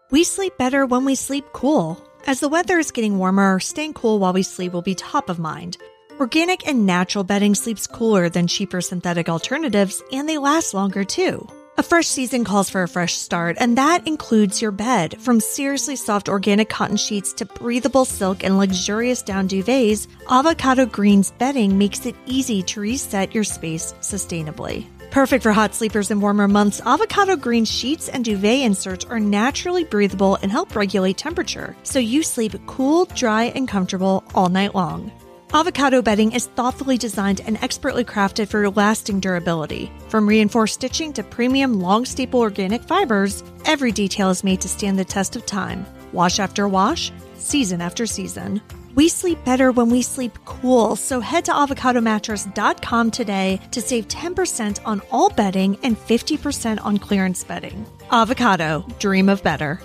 We sleep better when we sleep cool. As the weather is getting warmer, staying cool while we sleep will be top of mind. Organic and natural bedding sleeps cooler than cheaper synthetic alternatives, and they last longer too. A fresh season calls for a fresh start, and that includes your bed. From seriously soft organic cotton sheets to breathable silk and luxurious down duvets, Avocado Green's bedding makes it easy to reset your space sustainably. Perfect for hot sleepers in warmer months, Avocado Green sheets and duvet inserts are naturally breathable and help regulate temperature, so you sleep cool, dry, and comfortable all night long. Avocado bedding is thoughtfully designed and expertly crafted for lasting durability. From reinforced stitching to premium long-staple organic fibers, every detail is made to stand the test of time. Wash after wash, season after season. We sleep better when we sleep cool, so head to avocadomattress.com today to save 10% on all bedding and 50% on clearance bedding. Avocado, dream of better.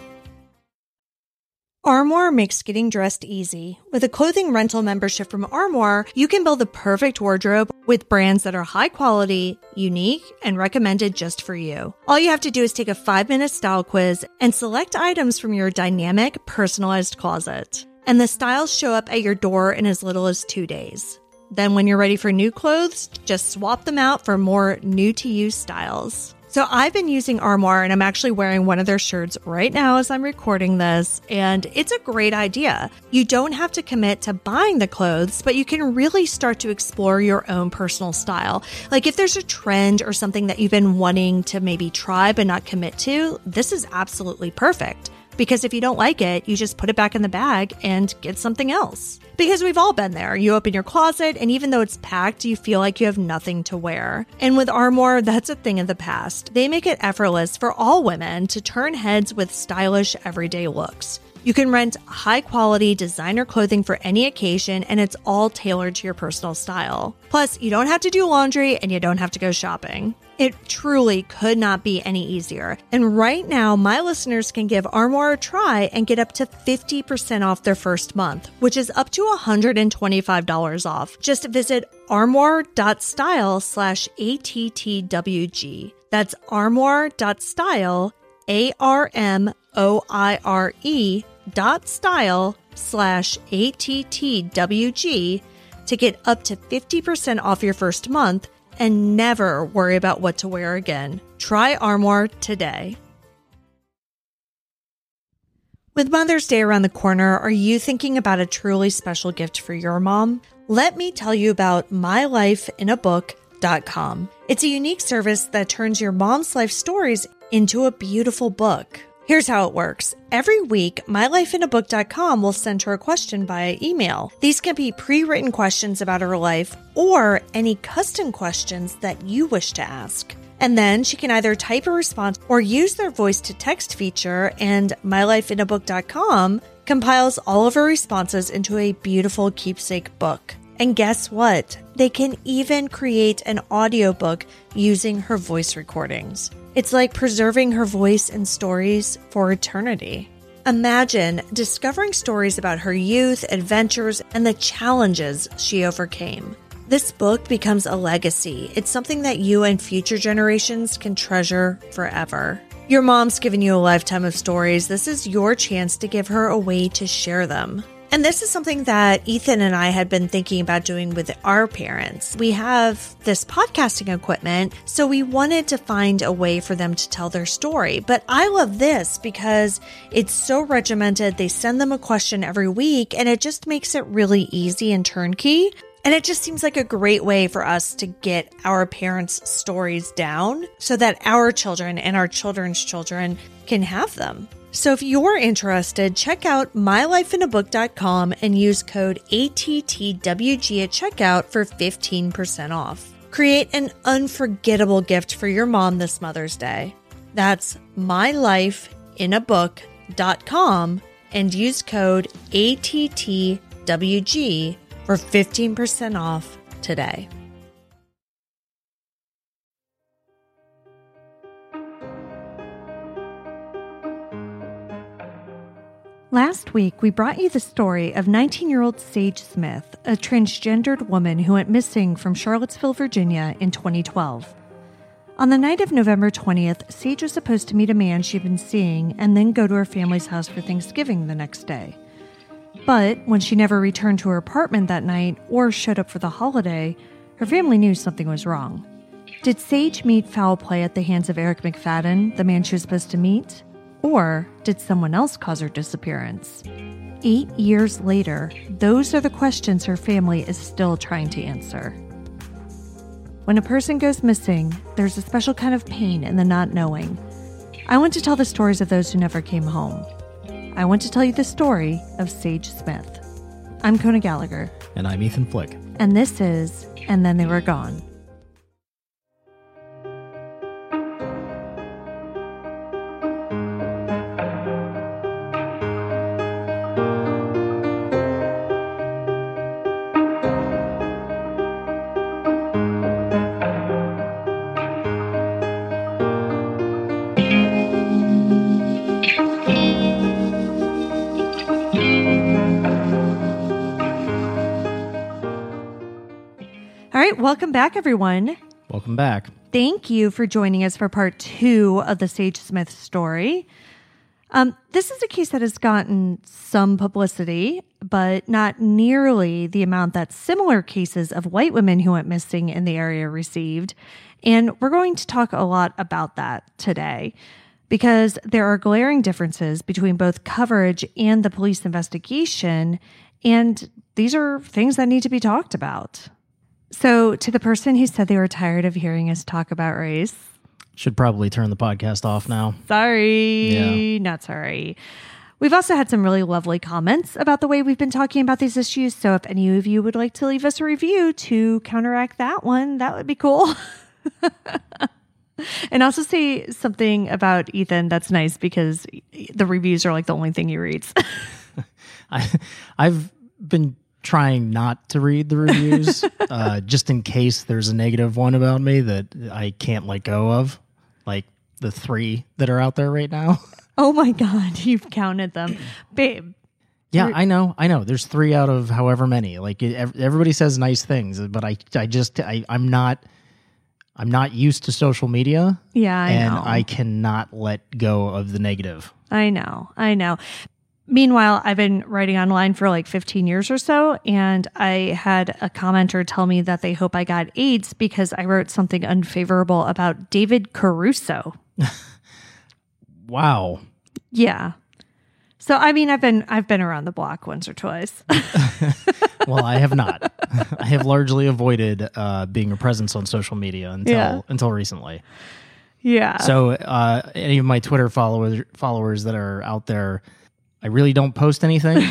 Armoire makes getting dressed easy. With a clothing rental membership from Armoire, you can build the perfect wardrobe with brands that are high quality, unique, and recommended just for you. All you have to do is take a 5-minute style quiz and select items from your dynamic, personalized closet. And the styles show up at your door in as little as 2 days. Then when you're ready for new clothes, just swap them out for more new-to-you styles. So I've been using Armoire, and I'm actually wearing one of their shirts right now as I'm recording this, and it's a great idea. You don't have to commit to buying the clothes, but you can really start to explore your own personal style. Like if there's a trend or something that you've been wanting to maybe try but not commit to, this is absolutely perfect. Because if you don't like it, you just put it back in the bag and get something else. Because we've all been there. You open your closet, and even though it's packed, you feel like you have nothing to wear. And with Armoire, that's a thing of the past. They make it effortless for all women to turn heads with stylish, everyday looks. You can rent high-quality designer clothing for any occasion, and it's all tailored to your personal style. Plus, you don't have to do laundry, and you don't have to go shopping. It truly could not be any easier. And right now, my listeners can give Armoire a try and get up to 50% off their first month, which is up to $125 off. Just visit armoire.style/ATTWG. That's armoire.style, ARMOIRE.style/ATTWG to get up to 50% off your first month and never worry about what to wear again. Try Armoire today. With Mother's Day around the corner, are you thinking about a truly special gift for your mom? Let me tell you about mylifeinabook.com. It's a unique service that turns your mom's life stories into a beautiful book. Here's how it works. Every week, mylifeinabook.com will send her a question via email. These can be pre-written questions about her life or any custom questions that you wish to ask. And then she can either type a response or use their voice-to-text feature, and mylifeinabook.com compiles all of her responses into a beautiful keepsake book. And guess what? They can even create an audiobook using her voice recordings. It's like preserving her voice and stories for eternity. Imagine discovering stories about her youth, adventures, and the challenges she overcame. This book becomes a legacy. It's something that you and future generations can treasure forever. Your mom's given you a lifetime of stories. This is your chance to give her a way to share them. And this is something that Ethan and I had been thinking about doing with our parents. We have this podcasting equipment, so we wanted to find a way for them to tell their story. But I love this because it's so regimented. They send them a question every week, and it just makes it really easy and turnkey. And it just seems like a great way for us to get our parents' stories down so that our children and our children's children can have them. So if you're interested, check out mylifeinabook.com and use code ATTWG at checkout for 15% off. Create an unforgettable gift for your mom this Mother's Day. That's mylifeinabook.com and use code ATTWG for 15% off today. Last week, we brought you the story of 19-year-old Sage Smith, a transgendered woman who went missing from Charlottesville, Virginia in 2012. On the night of November 20th, Sage was supposed to meet a man she'd been seeing and then go to her family's house for Thanksgiving the next day. But when she never returned to her apartment that night or showed up for the holiday, her family knew something was wrong. Did Sage meet foul play at the hands of Eric McFadden, the man she was supposed to meet? Or did someone else cause her disappearance? 8 years later, those are the questions her family is still trying to answer. When a person goes missing, there's a special kind of pain in the not knowing. I want to tell the stories of those who never came home. I want to tell you the story of Sage Smith. I'm Kona Gallagher. And I'm Ethan Flick. And this is And Then They Were Gone. Welcome back, everyone. Welcome back. Thank you for joining us for part 2 of the Sage Smith story. This is a case that has gotten some publicity, but not nearly the amount that similar cases of white women who went missing in the area received. And we're going to talk a lot about that today because there are glaring differences between both coverage and the police investigation, and these are things that need to be talked about. So, to the person who said they were tired of hearing us talk about race. Should probably turn the podcast off now. Sorry. Not sorry. We've also had some really lovely comments about the way we've been talking about these issues. So, if any of you would like to leave us a review to counteract that one, that would be cool. And also say something about Ethan that's nice because the reviews are like the only thing he reads. I've been trying not to read the reviews just in case there's a negative one about me that I can't let go of, like the 3 that are out there right now. Oh my God, you've counted them. Babe. Yeah, I know. There's 3 out of however many. Like everybody says nice things, but I'm not used to social media. Yeah, I know. And I cannot let go of the negative. I know. Meanwhile, I've been writing online for like 15 years or so, and I had a commenter tell me that they hope I got AIDS because I wrote something unfavorable about David Caruso. Wow. Yeah. So, I mean, I've been around the block once or twice. Well, I have not. I have largely avoided being a presence on social media until recently. Yeah. So, any of my Twitter followers that are out there, I really don't post anything,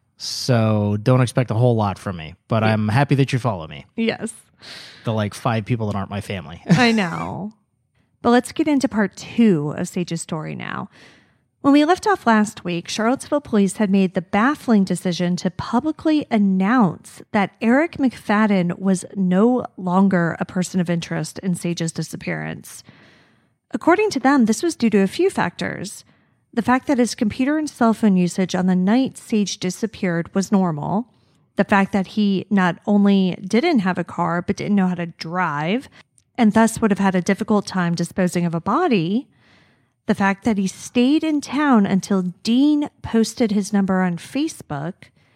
so don't expect a whole lot from me. But I'm happy that you follow me. Yes. The 5 people that aren't my family. I know. But let's get into part 2 of Sage's story now. When we left off last week, Charlottesville police had made the baffling decision to publicly announce that Eric McFadden was no longer a person of interest in Sage's disappearance. According to them, this was due to a few factors. The fact that his computer and cell phone usage on the night Sage disappeared was normal. The fact that he not only didn't have a car, but didn't know how to drive, and thus would have had a difficult time disposing of a body. The fact that he stayed in town until Dean posted his number on Facebook.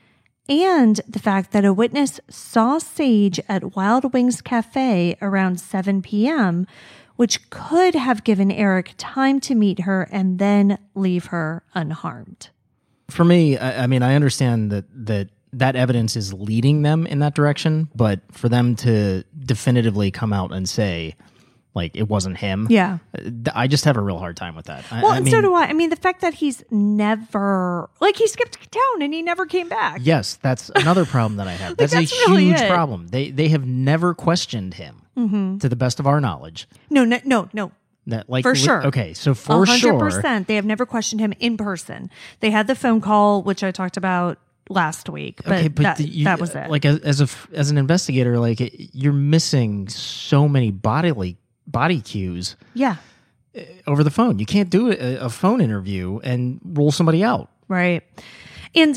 And the fact that a witness saw Sage at Wild Wings Cafe around 7 p.m., which could have given Eric time to meet her and then leave her unharmed. For me, I mean, I understand that evidence is leading them in that direction, but for them to definitively come out and say, like, it wasn't him. Yeah. I just have a real hard time with that. So do I. I mean, the fact that he's never, he skipped town and he never came back. Yes, that's another problem that I have. That's a really huge problem. They have never questioned him, to the best of our knowledge. No. That, for sure. Okay, so for 100%, sure. 100%. They have never questioned him in person. They had the phone call, which I talked about last week, but that was it. Like, as an investigator, like, you're missing so many body cues. Yeah. Over the phone. You can't do a phone interview and rule somebody out. Right. And,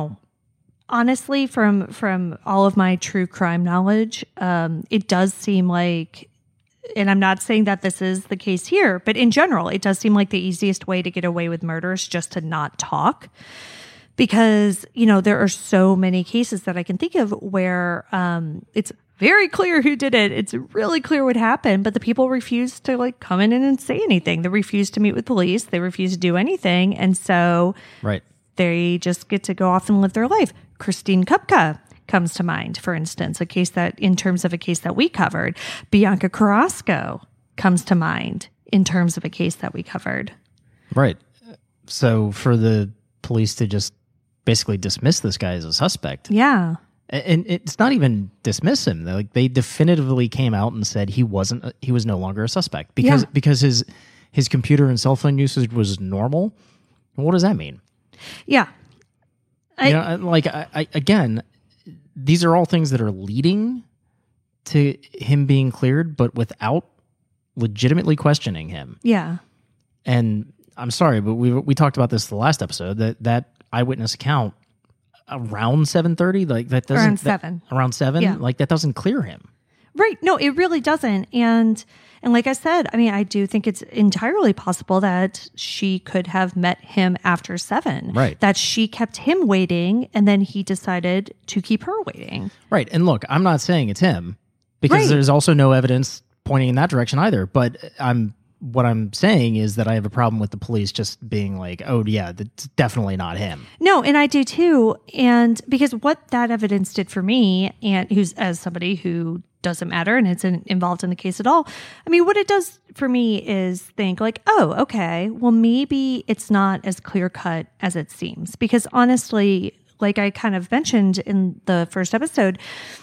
honestly, from all of my true crime knowledge, it does seem like and I'm not saying that this is the case here, but in general, it does seem like the easiest way to get away with murder is just to not talk. Because, there are so many cases that I can think of where it's very clear who did it. It's really clear what happened, but the people refuse to come in and say anything. They refuse to meet with police. They refuse to do anything. And so they just get to go off and live their life. Christine Kupka comes to mind, for instance, in terms of a case that we covered. Bianca Carrasco comes to mind in terms of a case that we covered. Right. So for the police to just basically dismiss this guy as a suspect. Yeah. And it's not even dismiss him. They definitively came out and said he was no longer a suspect because his computer and cell phone usage was normal. What does that mean? Yeah. Again, these are all things that are leading to him being cleared, but without legitimately questioning him. Yeah. And I'm sorry, but we talked about this the last episode, that eyewitness account around 7:30, that doesn't around 7, yeah. That doesn't clear him. Right. No, it really doesn't. And like I said, I do think it's entirely possible that she could have met him after 7. Right. That she kept him waiting and then he decided to keep her waiting. Right. And look, I'm not saying it's him because there's also no evidence pointing in that direction either, but what I'm saying is that I have a problem with the police just being like, oh yeah, that's definitely not him. No, and I do too. And because what that evidence did for me, and as somebody who doesn't matter and isn't involved in the case at all, what it does for me is think oh, okay, well maybe it's not as clear cut as it seems. Because honestly, like I kind of mentioned in the first episode,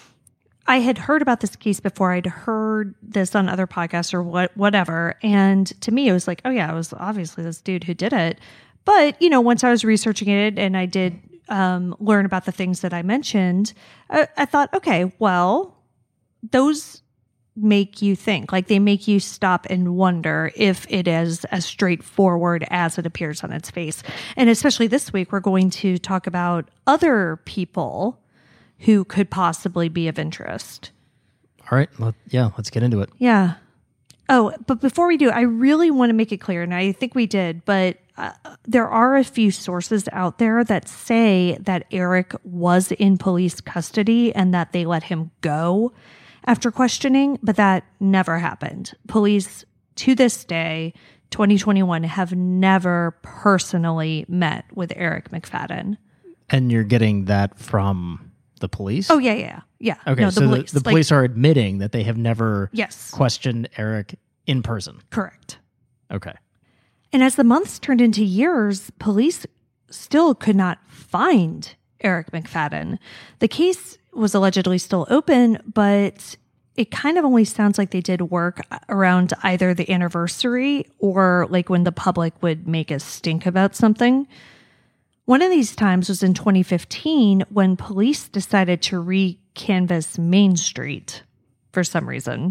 I had heard about this case before. I'd heard this on other podcasts or whatever. And to me, it was like, oh yeah, it was obviously this dude who did it. But, once I was researching it and I did learn about the things that I mentioned, I thought, okay, well, those make you think. They make you stop and wonder if it is as straightforward as it appears on its face. And especially this week, we're going to talk about other people who could possibly be of interest. All right. Let's get into it. Yeah. Oh, but before we do, I really want to make it clear, and I think we did, but there are a few sources out there that say that Eric was in police custody and that they let him go after questioning, but that never happened. Police, to this day, 2021, have never personally met with Eric McFadden. And you're getting that from the police? Oh, yeah. Okay, no, so the police are admitting that they have never questioned Eric in person. Correct. Okay. And as the months turned into years, police still could not find Eric McFadden. The case was allegedly still open, but it kind of only sounds like they did work around either the anniversary or when the public would make a stink about something. One of these times was in 2015 when police decided to re-canvass Main Street for some reason.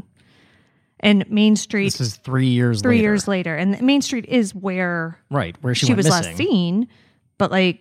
And Main Street... This is 3 years later. 3 years later. And Main Street is where... Right, where she was missing. Last seen. But okay.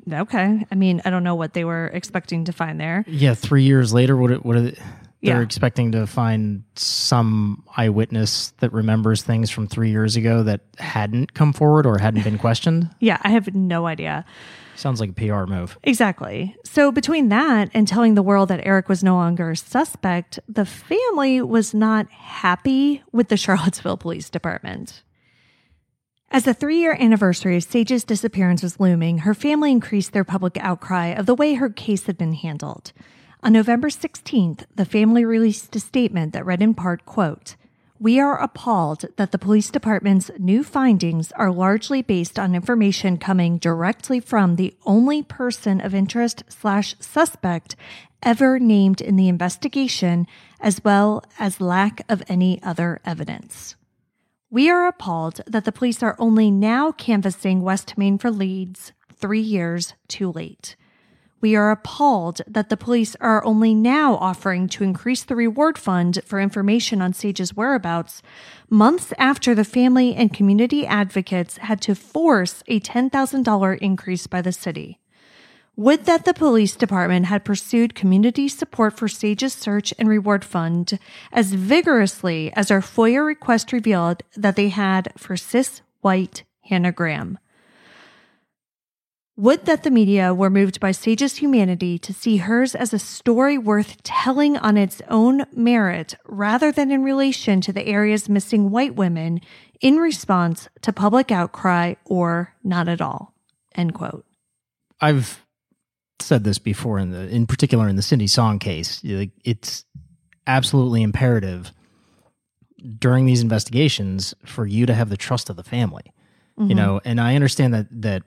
I don't know what they were expecting to find there. Yeah, 3 years later, what are they... They're expecting to find some eyewitness that remembers things from 3 years ago that hadn't come forward or hadn't been questioned? Yeah, I have no idea. Sounds like a PR move. Exactly. So between that and telling the world that Eric was no longer a suspect, the family was not happy with the Charlottesville Police Department. As the 3-year anniversary of Sage's disappearance was looming, her family increased their public outcry of the way her case had been handled. On November 16th, the family released a statement that read in part, quote, "We are appalled that the police department's new findings are largely based on information coming directly from the only person of interest/suspect ever named in the investigation, as well as lack of any other evidence. We are appalled that the police are only now canvassing West Main for leads 3 years too late. We are appalled that the police are only now offering to increase the reward fund for information on Sage's whereabouts, months after the family and community advocates had to force a $10,000 increase by the city. Would that the police department had pursued community support for Sage's search and reward fund as vigorously as our FOIA request revealed that they had for cis white Hannah Graham. Would that the media were moved by Sage's humanity to see hers as a story worth telling on its own merit rather than in relation to the area's missing white women in response to public outcry or not at all. End quote. I've said this before in particular in the Cindy Song case. It's absolutely imperative during these investigations for you to have the trust of the family. Mm-hmm. And I understand that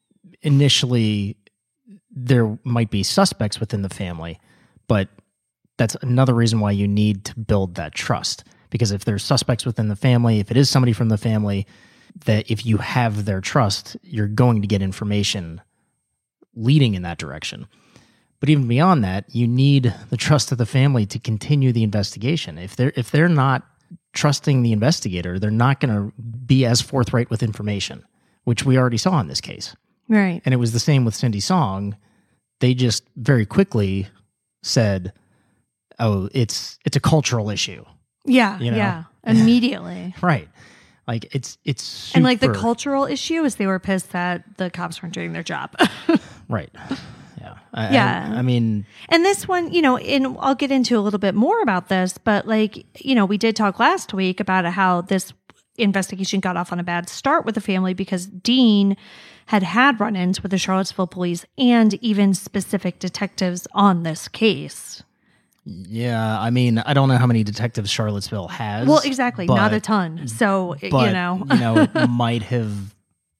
initially there might be suspects within the family, but that's another reason why you need to build that trust. Because if there's suspects within the family, if it is somebody from the family, that if you have their trust, you're going to get information leading in that direction. But even beyond that, you need the trust of the family to continue the investigation. If they're not trusting the investigator, they're not going to be as forthright with information, which we already saw in this case. Right. And it was the same with Cindy Song. They just very quickly said, "Oh, it's a cultural issue." Yeah, yeah, immediately. Right. Like it's super... And like the cultural issue is they were pissed that the cops weren't doing their job. Right. Yeah. Yeah. I mean, and this one, and I'll get into a little bit more about this, but like, we did talk last week about how this investigation got off on a bad start with the family because Dean had run-ins with the Charlottesville police and even specific detectives on this case. Yeah, I mean, I don't know how many detectives Charlottesville has. Well, exactly, not a ton. So, it might have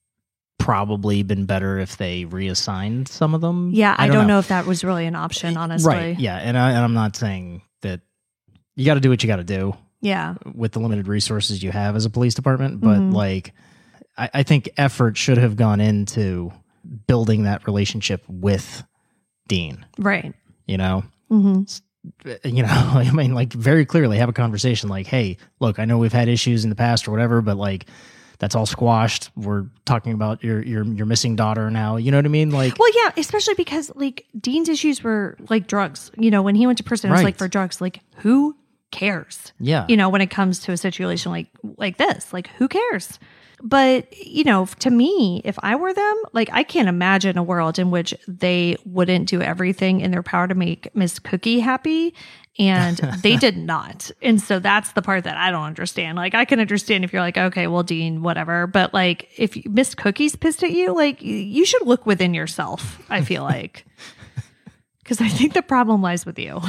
probably been better if they reassigned some of them. Yeah, I don't know if that was really an option, honestly. Right, yeah, and I'm not saying that you got to do what you got to do. Yeah. With the limited resources you have as a police department, but like, I think effort should have gone into building that relationship with Dean. Right. Mm-hmm. I mean, like very clearly have a conversation like, hey, look, I know we've had issues in the past or whatever, but like that's all squashed. We're talking about your missing daughter now. You know what I mean? Like, well, yeah, especially because like Dean's issues were like drugs. When he went to prison, it was like for drugs. Like, who cares? Yeah. When it comes to a situation like this, like who cares? But, to me, if I were them, like I can't imagine a world in which they wouldn't do everything in their power to make Miss Cookie happy. And they did not. And so that's the part that I don't understand. Like I can understand if you're like, okay, well, Dean, whatever. But like if Miss Cookie's pissed at you, like you should look within yourself, I feel like. Because I think the problem lies with you.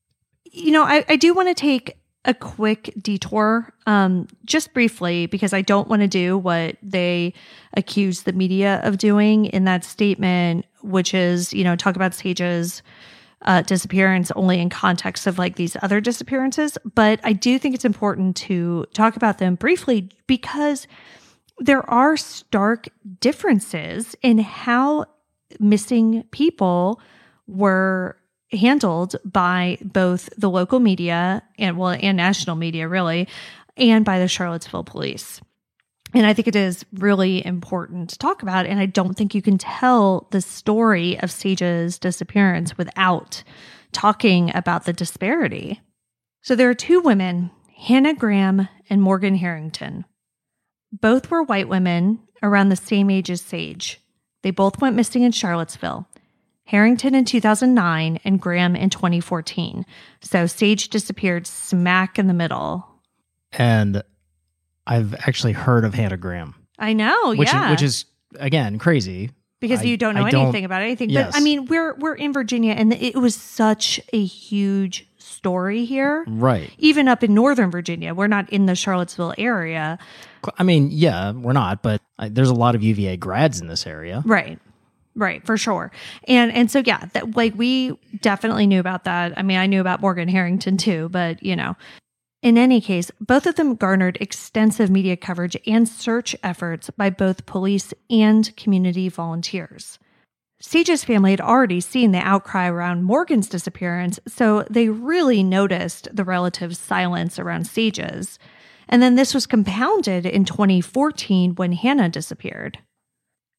I do want to take a quick detour, just briefly, because I don't want to do what they accuse the media of doing in that statement, which is, talk about Sage's disappearance only in context of like these other disappearances. But I do think it's important to talk about them briefly because there are stark differences in how missing people were handled by both the local media and national media really, and by the Charlottesville police. And I think it is really important to talk about. And I don't think you can tell the story of Sage's disappearance without talking about the disparity. So there are two women, Hannah Graham and Morgan Harrington. Both were white women around the same age as Sage. They both went missing in Charlottesville. Harrington in 2009 and Graham in 2014. So Sage disappeared smack in the middle. And I've actually heard of Hannah Graham. I know, which is again crazy because you don't know anything about anything. Yes. But I mean, we're in Virginia, and it was such a huge story here, right? Even up in Northern Virginia, we're not in the Charlottesville area. I mean, yeah, we're not, but there's a lot of UVA grads in this area, right? Right, for sure. And so, yeah, that like we definitely knew about that. I mean, I knew about Morgan Harrington too, but in any case, both of them garnered extensive media coverage and search efforts by both police and community volunteers. Sage's family had already seen the outcry around Morgan's disappearance, so they really noticed the relative silence around Sage's. And then this was compounded in 2014 when Hannah disappeared.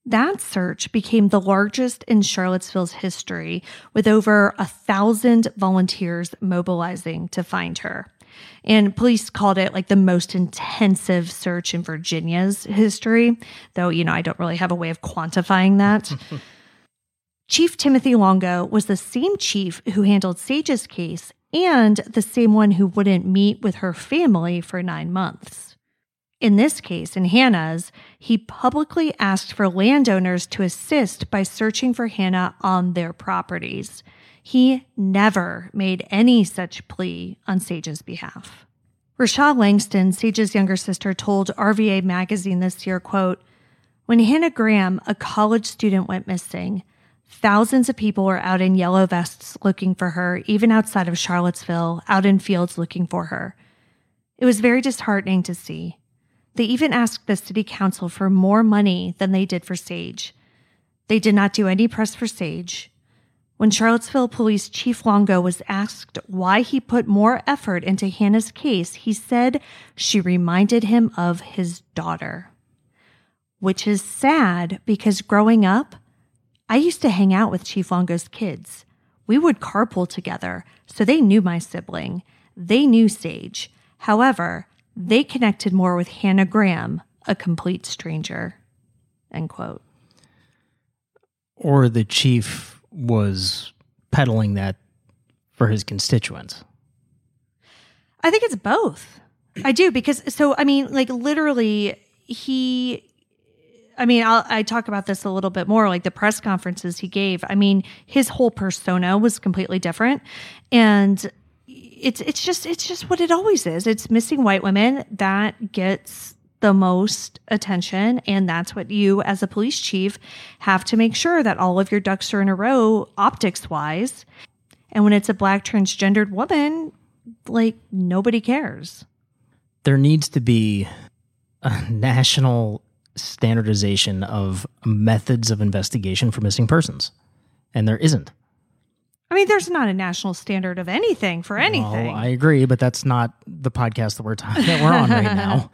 That search became the largest in Charlottesville's history, with over 1,000 volunteers mobilizing to find her. And police called it like the most intensive search in Virginia's history, though, I don't really have a way of quantifying that. Chief Timothy Longo was the same chief who handled Sage's case and the same one who wouldn't meet with her family for 9 months. In this case, in Hannah's, he publicly asked for landowners to assist by searching for Hannah on their properties. He never made any such plea on Sage's behalf. Rashad Langston, Sage's younger sister, told RVA Magazine this year, quote, "When Hannah Graham, a college student, went missing, thousands of people were out in yellow vests looking for her, even outside of Charlottesville, out in fields looking for her. It was very disheartening to see. They even asked the city council for more money than they did for Sage. They did not do any press for Sage. When Charlottesville Police Chief Longo was asked why he put more effort into Hannah's case, he said she reminded him of his daughter. Which is sad because growing up, I used to hang out with Chief Longo's kids. We would carpool together, so they knew my sibling. They knew Sage. However, they connected more with Hannah Graham, a complete stranger." End quote. Or the chief was peddling that for his constituents. I think it's both. I do, because, literally, I talk about this a little bit more, like the press conferences he gave. His whole persona was completely different. And it's just what it always is. It's missing white women that gets the most attention, and that's what you as a police chief have to make sure that all of your ducks are in a row optics wise. And when it's a Black transgendered woman, nobody cares. There needs to be a national standardization of methods of investigation for missing persons, and there isn't. There's not a national standard of anything for anything. Well, I agree, but that's not the podcast that we're on right now.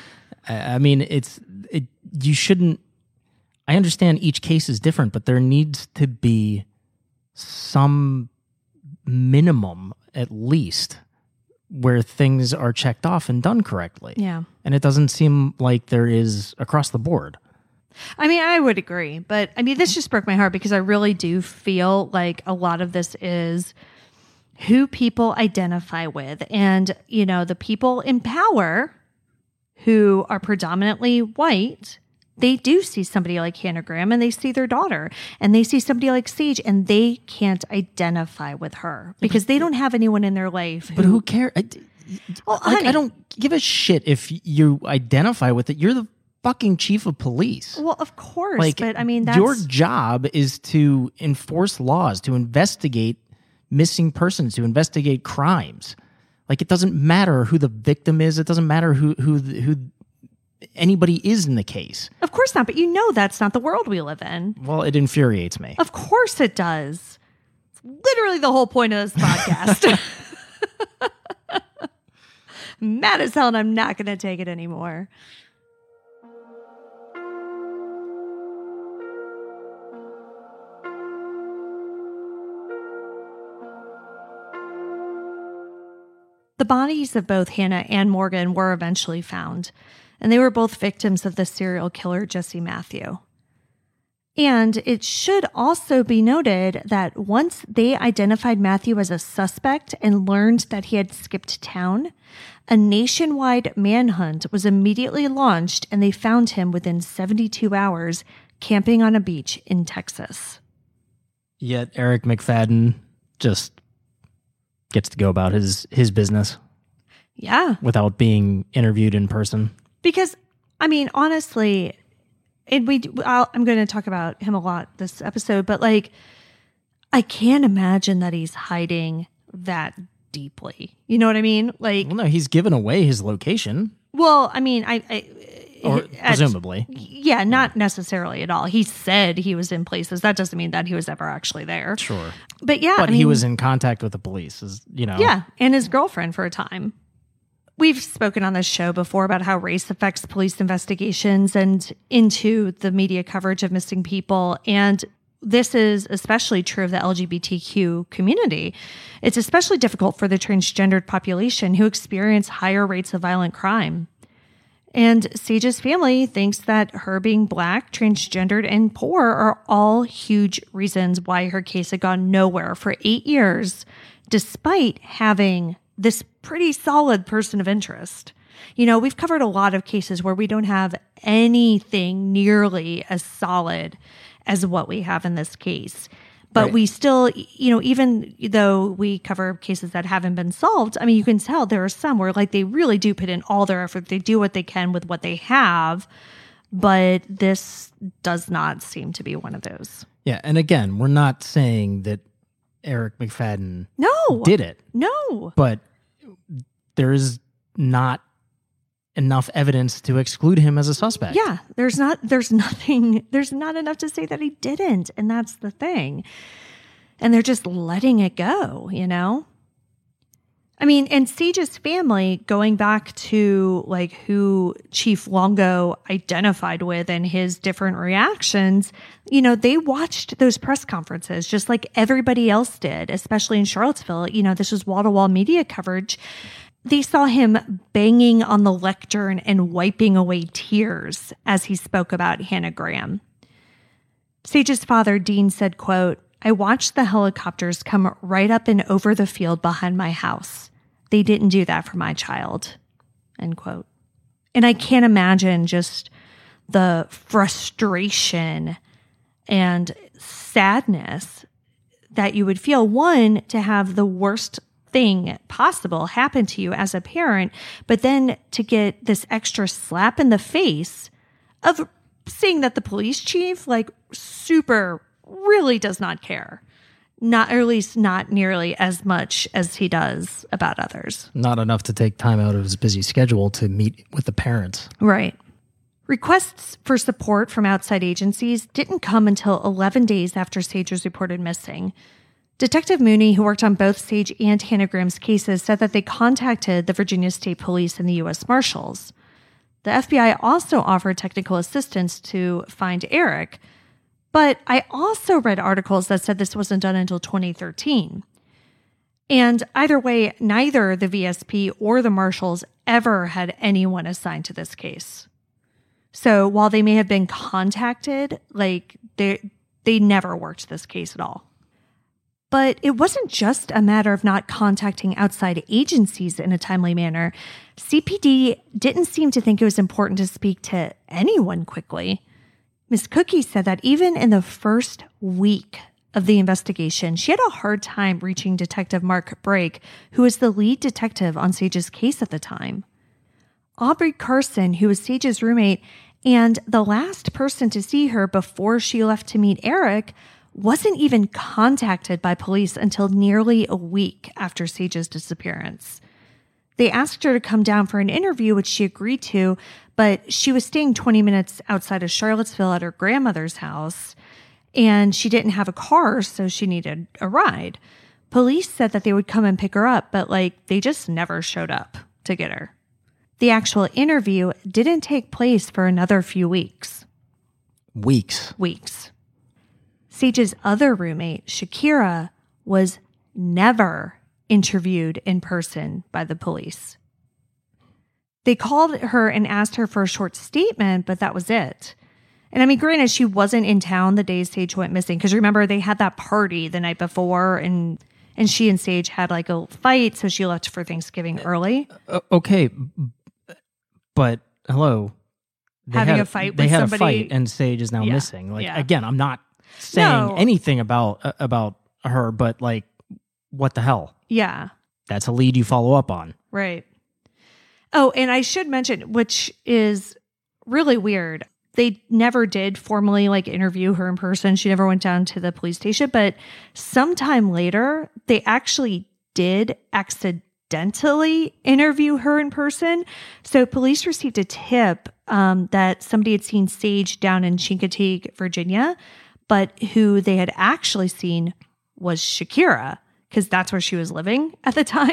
You shouldn't. I understand each case is different, but there needs to be some minimum, at least, where things are checked off and done correctly. Yeah, and it doesn't seem like there is across the board. I would agree, but this just broke my heart because I really do feel like a lot of this is who people identify with. And, the people in power who are predominantly white, they do see somebody like Hannah Graham and they see their daughter, and they see somebody like Sage and they can't identify with her because they don't have anyone in their life. But who cares? I don't give a shit if you identify with it. You're the fucking chief of police. Well, of course, but that's... your job is to enforce laws, to investigate missing persons, to investigate crimes. It doesn't matter who the victim is. It doesn't matter who anybody is in the case. Of course not, but that's not the world we live in. Well, it infuriates me. Of course it does. It's literally the whole point of this podcast. Mad as hell, and I'm not going to take it anymore. The bodies of both Hannah and Morgan were eventually found, and they were both victims of the serial killer Jesse Matthew. And it should also be noted that once they identified Matthew as a suspect and learned that he had skipped town, a nationwide manhunt was immediately launched, and they found him within 72 hours camping on a beach in Texas. Yet Eric McFadden just gets to go about his business. Yeah. Without being interviewed in person. Because, honestly, and I'm going to talk about him a lot this episode, but I can't imagine that he's hiding that deeply. You know what I mean? Well, no, he's given away his location. Well, presumably. Yeah, not necessarily at all. He said he was in places. That doesn't mean that he was ever actually there. Sure. But yeah. But he was in contact with the police, Yeah, and his girlfriend for a time. We've spoken on this show before about how race affects police investigations and into the media coverage of missing people. And this is especially true of the LGBTQ community. It's especially difficult for the transgendered population who experience higher rates of violent crime. And Sage's family thinks that her being Black, transgendered, and poor are all huge reasons why her case had gone nowhere for 8 years, despite having this pretty solid person of interest. You know, we've covered a lot of cases where we don't have anything nearly as solid as what we have in this case. But we still, you know, even though we cover cases that haven't been solved, I mean, you can tell there are some where like they really do put in all their effort. They do what they can with what they have. But this does not seem to be one of those. Yeah. And again, we're not saying that Eric McFadden did it. No. But there is not enough evidence to exclude him as a suspect. Yeah, there's not enough to say that he didn't. And that's the thing. And they're just letting it go, you know? I mean, and Sage's family, going back to like who Chief Longo identified with and his different reactions, you know, they watched those press conferences just like everybody else did, especially in Charlottesville. You know, this was wall-to-wall media coverage. They saw him banging on the lectern and wiping away tears as he spoke about Hannah Graham. Sage's father, Dean, said, quote, "I watched the helicopters come right up and over the field behind my house. They didn't do that for my child," end quote. And I can't imagine just the frustration and sadness that you would feel, one, to have the worst thing possible happen to you as a parent, but then to get this extra slap in the face of seeing that the police chief like super really does not care. Not, or at least not nearly as much as he does about others. Not enough to take time out of his busy schedule to meet with the parents. Right. Requests for support from outside agencies didn't come until 11 days after Sage was reported missing. Detective Mooney, who worked on both Sage and Hannah Graham's cases, said that they contacted the Virginia State Police and the U.S. Marshals. The FBI also offered technical assistance to find Eric, but I also read articles that said this wasn't done until 2013. And either way, neither the VSP or the Marshals ever had anyone assigned to this case. So while they may have been contacted, like they never worked this case at all. But it wasn't just a matter of not contacting outside agencies in a timely manner. CPD didn't seem to think it was important to speak to anyone quickly. Ms. Cookie said that even in the first week of the investigation, she had a hard time reaching Detective Mark Brake, who was the lead detective on Sage's case at the time. Aubrey Carson, who was Sage's roommate and the last person to see her before she left to meet Eric, wasn't even contacted by police until nearly a week after Sage's disappearance. They asked her to come down for an interview, which she agreed to, but she was staying 20 minutes outside of Charlottesville at her grandmother's house, and she didn't have a car, so she needed a ride. Police said that they would come and pick her up, but they just never showed up to get her. The actual interview didn't take place for another few weeks. Weeks. Sage's other roommate, Shakira, was never interviewed in person by the police. They called her and asked her for a short statement, but that was it. And I mean, granted, she wasn't in town the day Sage went missing, because remember, they had that party the night before, and she and Sage had a fight, so she left for Thanksgiving early. Okay, but hello. They had a fight and Sage is now missing. Again, I'm not saying anything about her, but what the hell? Yeah. That's a lead you follow up on. Right. Oh, and I should mention, which is really weird, they never did formally interview her in person. She never went down to the police station, but sometime later, they actually did accidentally interview her in person. So police received a tip that somebody had seen Sage down in Chincoteague, Virginia, but who they had actually seen was Shakira, because that's where she was living at the time.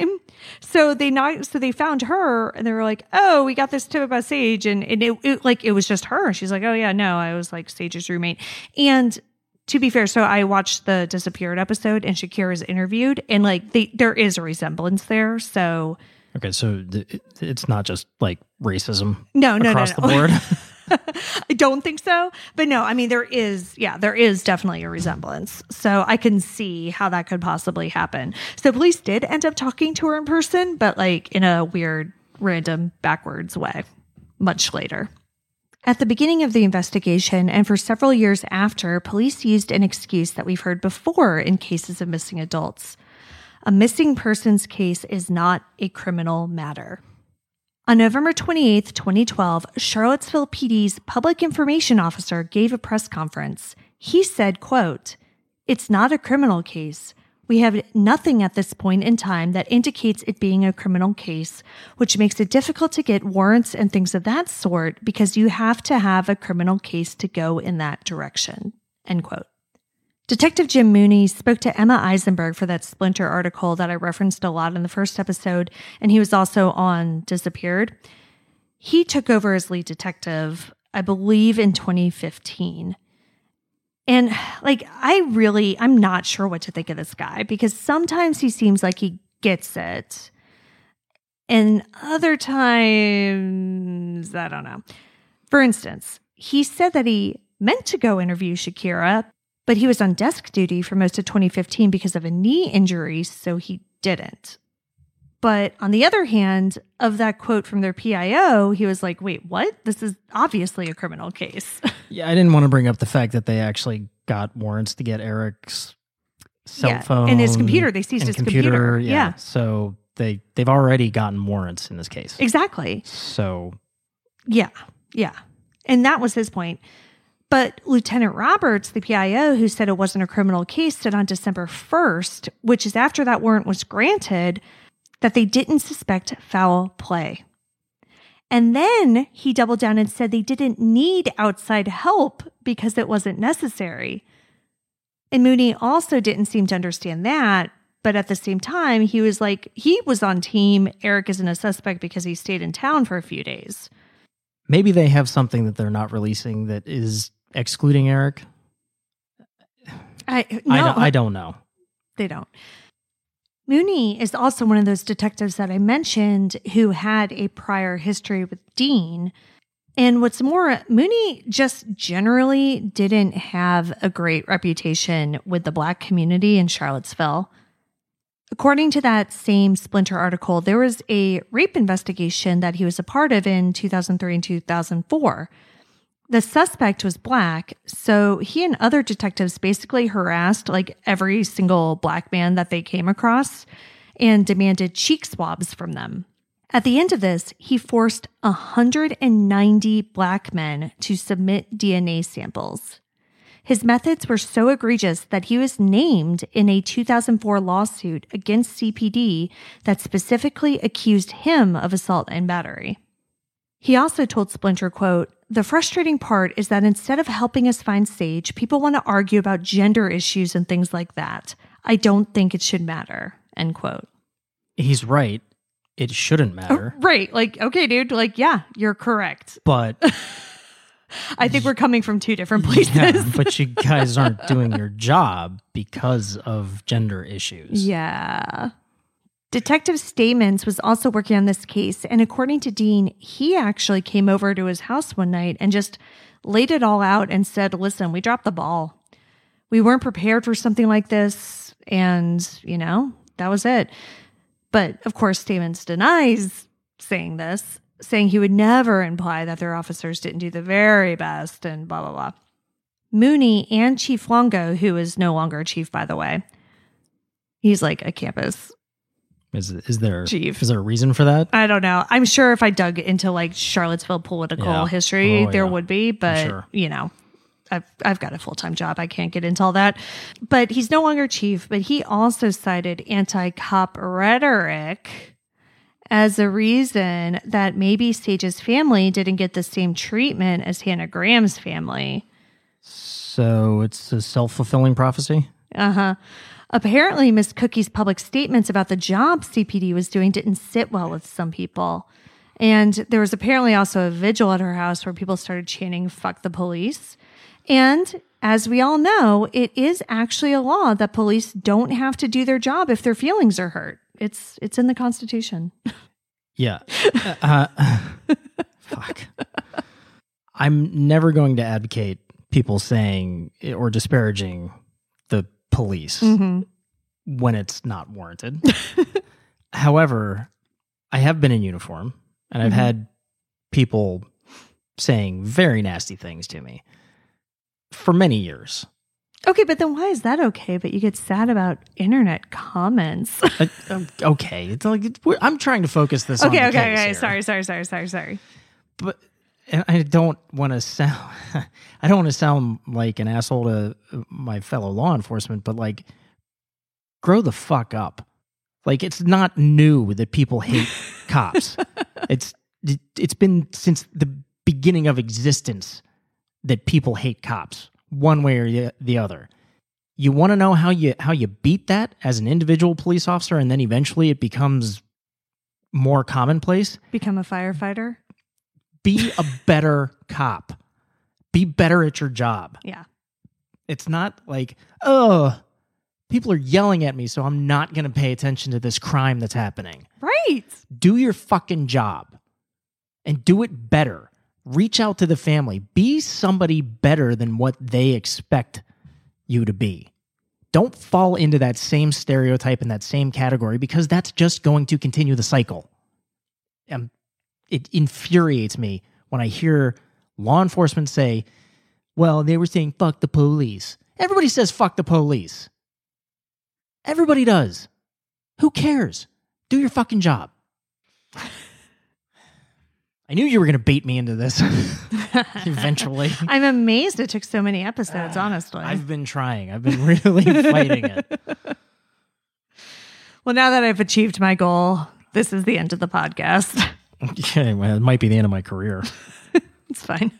So they found her and they were like, oh, we got this tip about Sage. And it was just her. She's like, oh yeah, no, I was like Sage's roommate. And to be fair, so I watched the Disappeared episode and Shakira's interviewed and like there is a resemblance there. So. Okay. So it's not just like racism across the board. I don't think so. But no, I mean, there is definitely a resemblance. So I can see how that could possibly happen. So police did end up talking to her in person, but like in a weird, random, backwards way much later. At the beginning of the investigation and for several years after, police used an excuse that we've heard before in cases of missing adults. A missing persons case is not a criminal matter. On November 28th, 2012, Charlottesville PD's public information officer gave a press conference. He said, quote, "It's not a criminal case. We have nothing at this point in time that indicates it being a criminal case, which makes it difficult to get warrants and things of that sort because you have to have a criminal case to go in that direction." End quote. Detective Jim Mooney spoke to Emma Eisenberg for that Splinter article that I referenced a lot in the first episode, and he was also on Disappeared. He took over as lead detective, I believe, in 2015. And like, I'm not sure what to think of this guy because sometimes he seems like he gets it. And other times, I don't know. For instance, he said that he meant to go interview Shakira, but he was on desk duty for most of 2015 because of a knee injury, so he didn't. But on the other hand, of that quote from their PIO, he was like, wait, what? This is obviously a criminal case. Yeah, I didn't want to bring up the fact that they actually got warrants to get Eric's cell phone. And his computer. They seized his computer. Yeah. So they've already gotten warrants in this case. Exactly. So. Yeah. And that was his point. But Lieutenant Roberts, the PIO, who said it wasn't a criminal case, said on December 1st, which is after that warrant was granted, that they didn't suspect foul play. And then he doubled down and said they didn't need outside help because it wasn't necessary. And Mooney also didn't seem to understand that. But at the same time, he was like, he was on team Eric isn't a suspect because he stayed in town for a few days. Maybe they have something that they're not releasing that is excluding Eric. I don't know. They don't. Mooney is also one of those detectives that I mentioned who had a prior history with Dean. And what's more, Mooney just generally didn't have a great reputation with the Black community in Charlottesville. According to that same Splinter article, there was a rape investigation that he was a part of in 2003 and 2004. The suspect was Black, so he and other detectives basically harassed like every single Black man that they came across and demanded cheek swabs from them. At the end of this, he forced 190 Black men to submit DNA samples. His methods were so egregious that he was named in a 2004 lawsuit against CPD that specifically accused him of assault and battery. He also told Splinter, quote, "The frustrating part is that instead of helping us find Sage, people want to argue about gender issues and things like that. I don't think it should matter," end quote. He's right. It shouldn't matter. Oh, right. Like, okay, dude. Like, yeah, you're correct. But I think we're coming from two different places. Yeah, but you guys aren't doing your job because of gender issues. Yeah. Detective Stamens was also working on this case, and according to Dean, he actually came over to his house one night and just laid it all out and said, listen, we dropped the ball. We weren't prepared for something like this, and, that was it. But, of course, Stamens denies saying this, saying he would never imply that their officers didn't do the very best and blah, blah, blah. Mooney and Chief Longo, who is no longer a chief, by the way, he's like a campus Is there chief. Is there a reason for that? I don't know. I'm sure if I dug into like Charlottesville political history, there would be, but sure. I've got a full-time job. I can't get into all that. But he's no longer chief, but he also cited anti-cop rhetoric as a reason that maybe Sage's family didn't get the same treatment as Hannah Graham's family. So it's a self-fulfilling prophecy? Apparently, Miss Cookie's public statements about the job CPD was doing didn't sit well with some people. And there was apparently also a vigil at her house where people started chanting, "Fuck the police." And as we all know, it is actually a law that police don't have to do their job if their feelings are hurt. It's in the Constitution. Yeah. Fuck. I'm never going to advocate people saying or disparaging the police when it's not warranted. However, I have been in uniform and I've had people saying very nasty things to me for many years. Okay, but then why is that okay? But you get sad about internet comments. Okay, it's like I'm trying to focus this. Okay, on the case here. Sorry. But I don't want to sound. I don't want to sound like an asshole to my fellow law enforcement, but like, grow the fuck up. Like, it's not new that people hate cops. It's been since the beginning of existence that people hate cops, one way or the other. You want to know how you beat that as an individual police officer, and then eventually it becomes more commonplace? Become a firefighter? Be a better cop. Be better at your job. Yeah. It's not like, oh, people are yelling at me, so I'm not going to pay attention to this crime that's happening. Right. Do your fucking job and do it better. Reach out to the family. Be somebody better than what they expect you to be. Don't fall into that same stereotype in that same category, because that's just going to continue the cycle. It infuriates me when I hear law enforcement say, well, they were saying fuck the police. Everybody says fuck the police. Everybody does. Who cares? Do your fucking job. I knew you were going to bait me into this eventually. I'm amazed it took so many episodes, honestly. I've been trying. I've been really fighting it. Well, now that I've achieved my goal, this is the end of the podcast. Okay, well, it might be the end of my career. It's fine.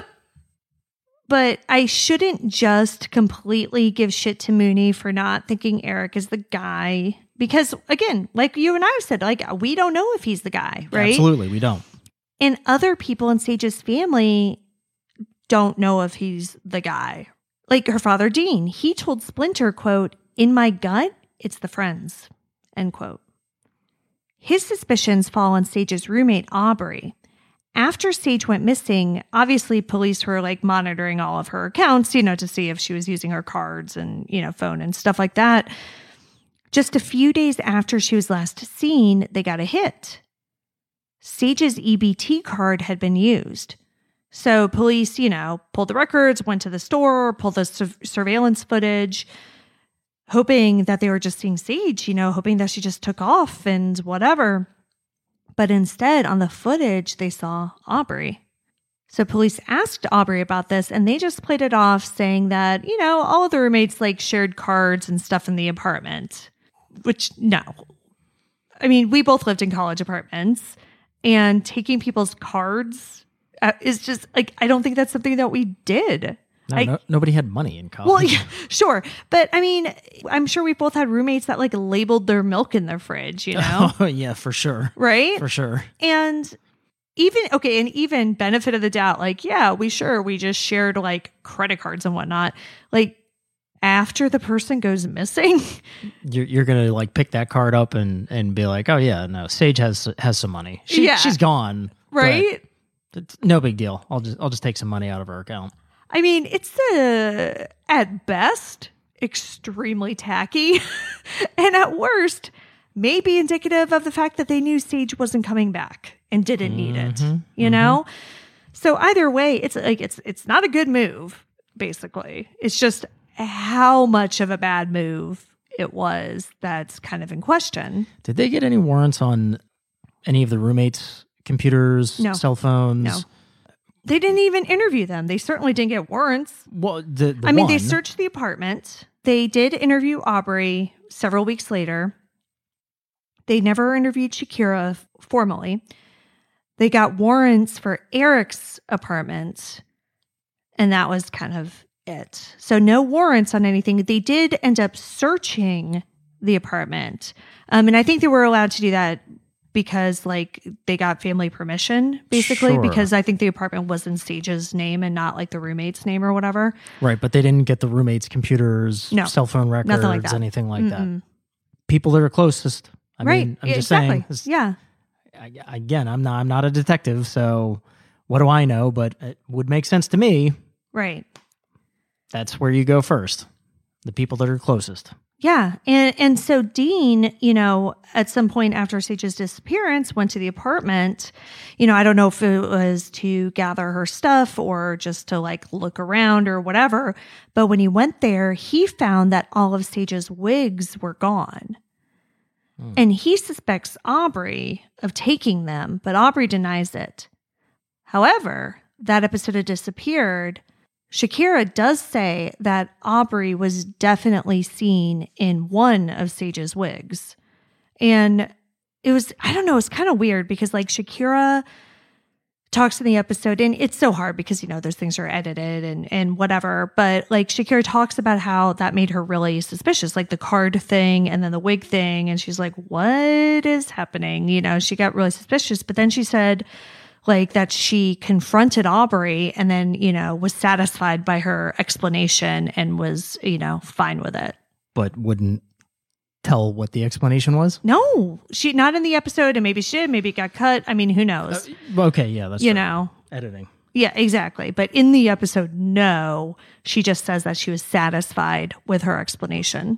But I shouldn't just completely give shit to Mooney for not thinking Eric is the guy. Because, again, like you and I said, like, we don't know if he's the guy, right? Absolutely, we don't. And other people in Sage's family don't know if he's the guy. Like her father, Dean, he told Splinter, quote, "In my gut, it's the friends," end quote. His suspicions fall on Sage's roommate, Aubrey. After Sage went missing, obviously police were like monitoring all of her accounts, to see if she was using her cards and, phone and stuff like that. Just a few days after she was last seen, they got a hit. Sage's EBT card had been used. So police, pulled the records, went to the store, pulled the surveillance footage, hoping that they were just seeing Sage, hoping that she just took off and whatever. But instead, on the footage, they saw Aubrey. So police asked Aubrey about this, and they just played it off saying that, all of the roommates shared cards and stuff in the apartment, which no. I mean, we both lived in college apartments, and taking people's cards is just I don't think that's something that we did. No, nobody had money in college. Well, yeah, sure. But I mean, I'm sure we both had roommates that labeled their milk in their fridge, Oh, yeah, for sure. Right? For sure. And even benefit of the doubt, we just shared credit cards and whatnot. After the person goes missing, you're going to pick that card up and be like, oh yeah, no, Sage has some money. She's gone. Right? It's no big deal. I'll just take some money out of her account. I mean, it's at best extremely tacky, and at worst, maybe indicative of the fact that they knew Sage wasn't coming back and didn't need it. So either way, it's not a good move. Basically, it's just how much of a bad move it was that's kind of in question. Did they get any warrants on any of the roommates' computers, cell phones? No. They didn't even interview them. They certainly didn't get warrants. Well, they searched the apartment. They did interview Aubrey several weeks later. They never interviewed Shakira formally. They got warrants for Eric's apartment, and that was kind of it. So no warrants on anything. They did end up searching the apartment. And I think they were allowed to do that because like they got family permission, basically, because I think the apartment was in Sage's name and not like the roommate's name or whatever. Right. But they didn't get the roommate's computers, cell phone records, like anything like that. People that are closest. I mean, I'm just saying. Yeah. Again, I'm not a detective, so what do I know? But it would make sense to me. Right. That's where you go first. The people that are closest. Yeah. And so Dean, at some point after Sage's disappearance, went to the apartment. I don't know if it was to gather her stuff or just to like look around or whatever. But when he went there, he found that all of Sage's wigs were gone. And he suspects Aubrey of taking them, but Aubrey denies it. However, that episode of Disappeared, Shakira does say that Aubrey was definitely seen in one of Sage's wigs. And it was, I don't know, it's kind of weird because like Shakira talks in the episode, and it's so hard because, those things are edited and whatever. But like Shakira talks about how that made her really suspicious, like the card thing and then the wig thing. And she's like, what is happening? She got really suspicious. But then she said like that she confronted Aubrey and then, was satisfied by her explanation and was, fine with it. But wouldn't tell what the explanation was? No, she not in the episode, and maybe she did, maybe it got cut. I mean, who knows? Okay, yeah, that's true. Editing. Yeah, exactly. But in the episode, no, she just says that she was satisfied with her explanation.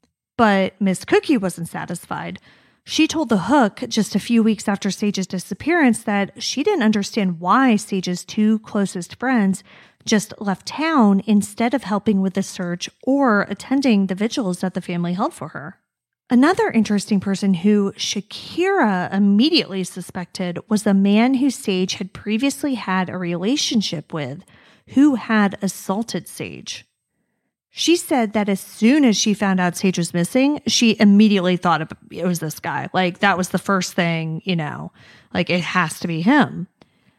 But Miss Cookie wasn't satisfied. She told The Hook just a few weeks after Sage's disappearance that she didn't understand why Sage's two closest friends just left town instead of helping with the search or attending the vigils that the family held for her. Another interesting person who Shakira immediately suspected was a man who Sage had previously had a relationship with, who had assaulted Sage. She said that as soon as she found out Sage was missing, she immediately thought it was this guy. Like, that was the first thing, like it has to be him.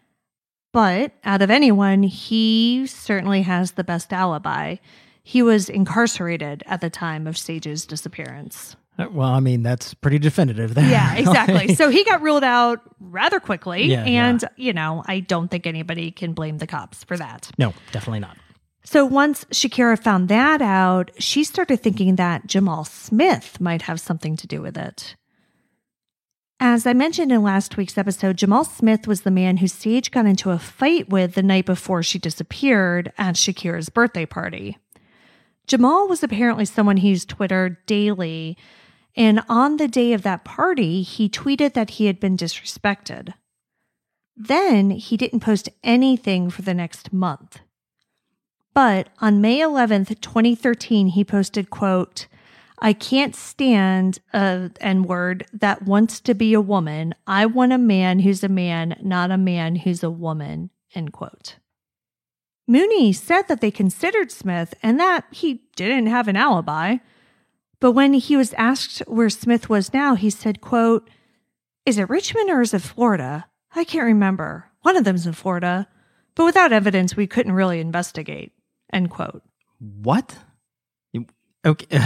But out of anyone, he certainly has the best alibi. He was incarcerated at the time of Sage's disappearance. Well, I mean, that's pretty definitive there. Yeah, exactly. So he got ruled out rather quickly. I don't think anybody can blame the cops for that. No, definitely not. So once Shakira found that out, she started thinking that Jamal Smith might have something to do with it. As I mentioned in last week's episode, Jamal Smith was the man who Sage got into a fight with the night before she disappeared at Shakira's birthday party. Jamal was apparently someone who used Twitter daily, and on the day of that party, he tweeted that he had been disrespected. Then he didn't post anything for the next month. But on May 11th, 2013, he posted, quote, "I can't stand a N-word that wants to be a woman. I want a man who's a man, not a man who's a woman," end quote. Mooney said that they considered Smith and that he didn't have an alibi. But when he was asked where Smith was now, he said, quote, "Is it Richmond or is it Florida? I can't remember. One of them's in Florida. But without evidence, we couldn't really investigate," end quote. What? Okay.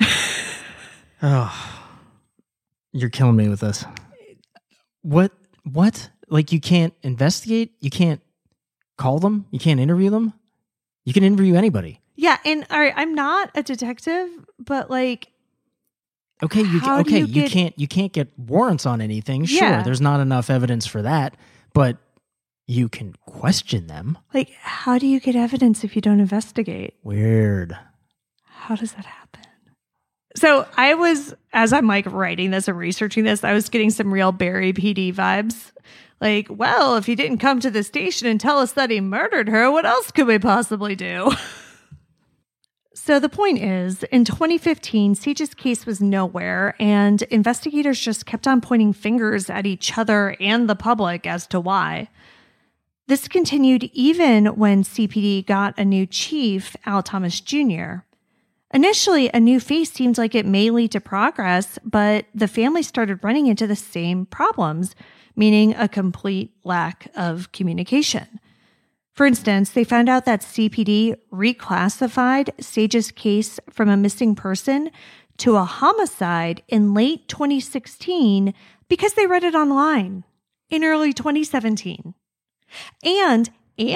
Oh, you're killing me with this. What? Like, you can't investigate? You can't call them? You can't interview them? You can interview anybody. Yeah, and all right, I'm not a detective, but like, okay, you can't get warrants on anything. Sure, there's not enough evidence for that, but you can question them. Like, how do you get evidence if you don't investigate? Weird. How does that happen? So I was, as I'm like writing this and researching this, I was getting some real Barry PD vibes. Like, well, if he didn't come to the station and tell us that he murdered her, what else could we possibly do? So the point is, in 2015, Sage's case was nowhere, and investigators just kept on pointing fingers at each other and the public as to why. This continued even when CPD got a new chief, Al Thomas Jr. Initially, a new face seemed like it may lead to progress, but the family started running into the same problems, meaning a complete lack of communication. For instance, they found out that CPD reclassified Sage's case from a missing person to a homicide in late 2016 because they read it online in early 2017. And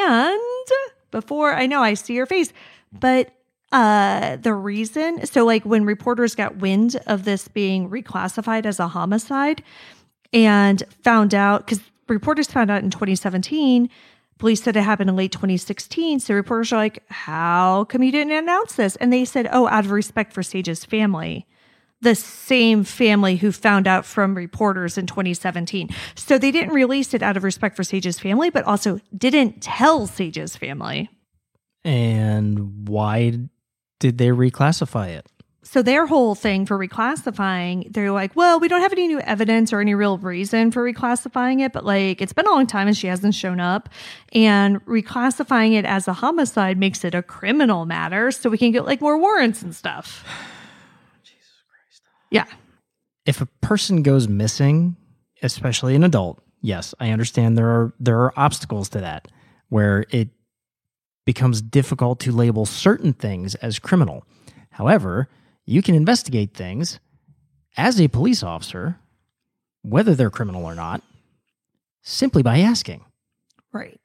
before, I know I see your face, but the reason, so like when reporters got wind of this being reclassified as a homicide and found out, because reporters found out in 2017, police said it happened in late 2016. So reporters are like, how come you didn't announce this? And they said, oh, out of respect for Sage's family, the same family who found out from reporters in 2017. So they didn't release it out of respect for Sage's family, but also didn't tell Sage's family. And why did they reclassify it? So their whole thing for reclassifying, they're like, well, we don't have any new evidence or any real reason for reclassifying it, but like it's been a long time and she hasn't shown up. And reclassifying it as a homicide makes it a criminal matter so we can get like more warrants and stuff. Jesus Christ. Yeah. If a person goes missing, especially an adult, yes, I understand there are obstacles to that where it becomes difficult to label certain things as criminal. However, you can investigate things as a police officer, whether they're criminal or not, simply by asking. Right.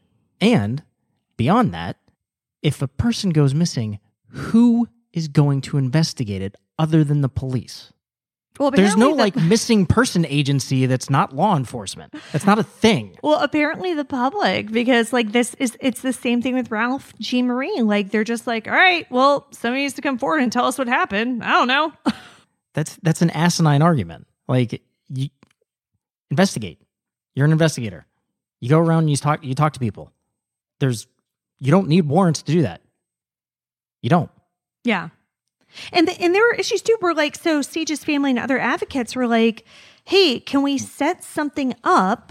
And beyond that, if a person goes missing, who is going to investigate it other than the police? Well, there's no like missing person agency that's not law enforcement. That's not a thing. Well, apparently the public, because like it's the same thing with Ralph G. Marine. Like they're just like, all right, well, somebody needs to come forward and tell us what happened. I don't know. That's an asinine argument. Like you investigate. You're an investigator. You go around and you talk to people. You don't need warrants to do that. You don't. Yeah. And there were issues too where like, so Sage's family and other advocates were like, hey, can we set something up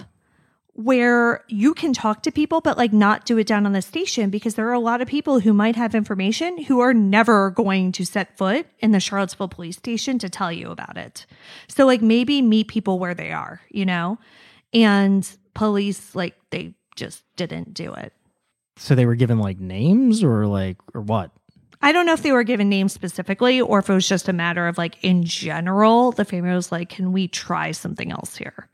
where you can talk to people, but like not do it down on the station? Because there are a lot of people who might have information who are never going to set foot in the Charlottesville police station to tell you about it. So like maybe meet people where they are, you know? And police, like they just didn't do it. So they were given like names or what? I don't know if they were given names specifically or if it was just a matter of like in general, the family was like, can we try something else here?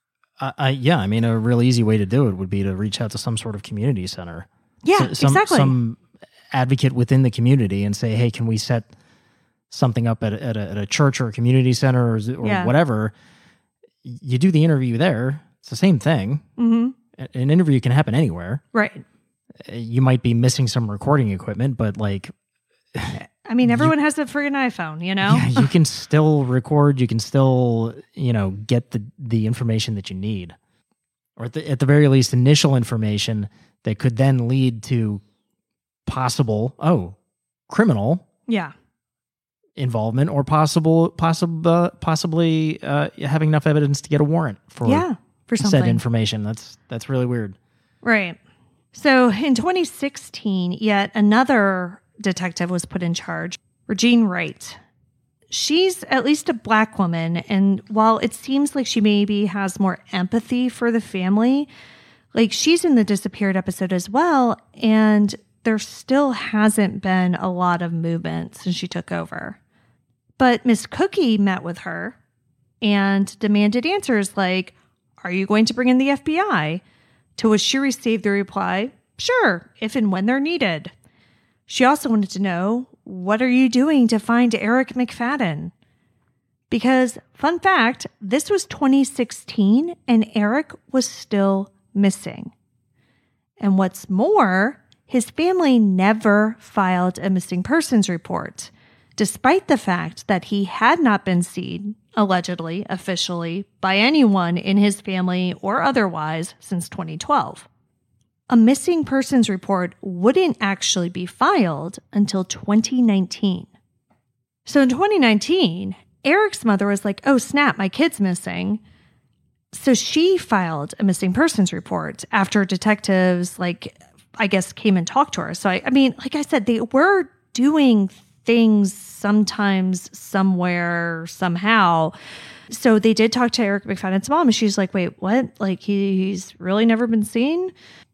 Yeah. I mean, a real easy way to do it would be to reach out to some sort of community center. Yeah, exactly. Some advocate within the community and say, hey, can we set something up at a church or a community center or whatever? You do the interview there. It's the same thing. Mm-hmm. An interview can happen anywhere. Right. You might be missing some recording equipment, but like... I mean, everyone has a friggin' iPhone, you know? Yeah, you can still record. You can still, get the information that you need. Or at the very least, initial information that could then lead to possible, criminal involvement or possibly having enough evidence to get a warrant for something. Said information. That's really weird. Right. So in 2016, yet another detective was put in charge, Regine Wright. She's at least a Black woman, and while it seems like she maybe has more empathy for the family, like she's in the disappeared episode as well, and there still hasn't been a lot of movement since she took over. But Miss Cookie met with her and demanded answers like, are you going to bring in the FBI? To which she received the reply, sure, if and when they're needed. She also wanted to know, what are you doing to find Eric McFadden? Because, fun fact, this was 2016 and Eric was still missing. And what's more, his family never filed a missing persons report, despite the fact that he had not been seen, allegedly, officially, by anyone in his family or otherwise since 2012. A missing persons report wouldn't actually be filed until 2019. So in 2019, Eric's mother was like, oh snap, my kid's missing. So she filed a missing persons report after detectives, I guess, came and talked to her. So I mean, like I said, they were doing things sometimes, somewhere, somehow. So they did talk to Eric McFadden's mom, and she's like, wait, what? Like he's really never been seen?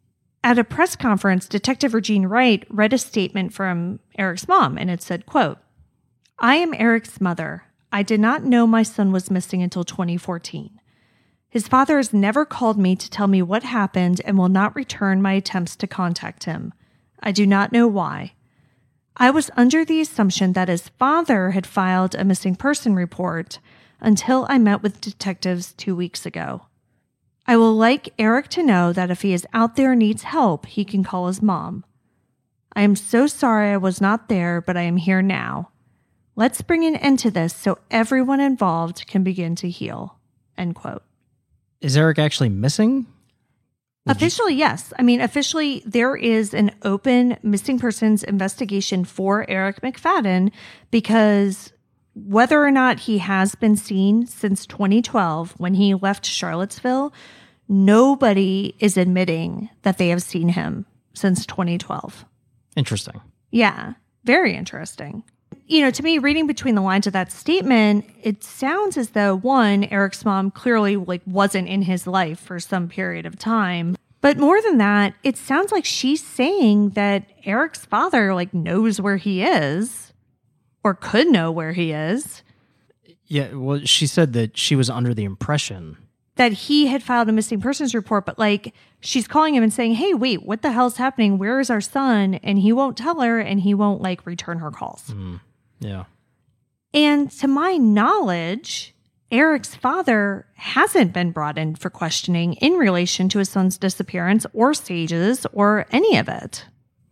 At a press conference, Detective Regine Wright read a statement from Eric's mom, and it said, quote, "I am Eric's mother. I did not know my son was missing until 2014. His father has never called me to tell me what happened and will not return my attempts to contact him. I do not know why. I was under the assumption that his father had filed a missing person report until I met with detectives 2 weeks ago. I will like Eric to know that if he is out there and needs help, he can call his mom. I am so sorry I was not there, but I am here now. Let's bring an end to this so everyone involved can begin to heal." End quote. Is Eric actually missing? Officially, yes. I mean, officially, there is an open missing persons investigation for Eric McFadden because whether or not he has been seen since 2012 when he left Charlottesville, nobody is admitting that they have seen him since 2012. Interesting. Yeah, very interesting. To me, reading between the lines of that statement, it sounds as though, one, Eric's mom clearly wasn't in his life for some period of time. But more than that, it sounds like she's saying that Eric's father knows where he is or could know where he is. Yeah, well, she said that she was under the impression that he had filed a missing persons report, but she's calling him and saying, "Hey, wait, what the hell's happening? Where is our son?" And he won't tell her, and he won't return her calls. Yeah. And to my knowledge, Eric's father hasn't been brought in for questioning in relation to his son's disappearance or Sage's or any of it.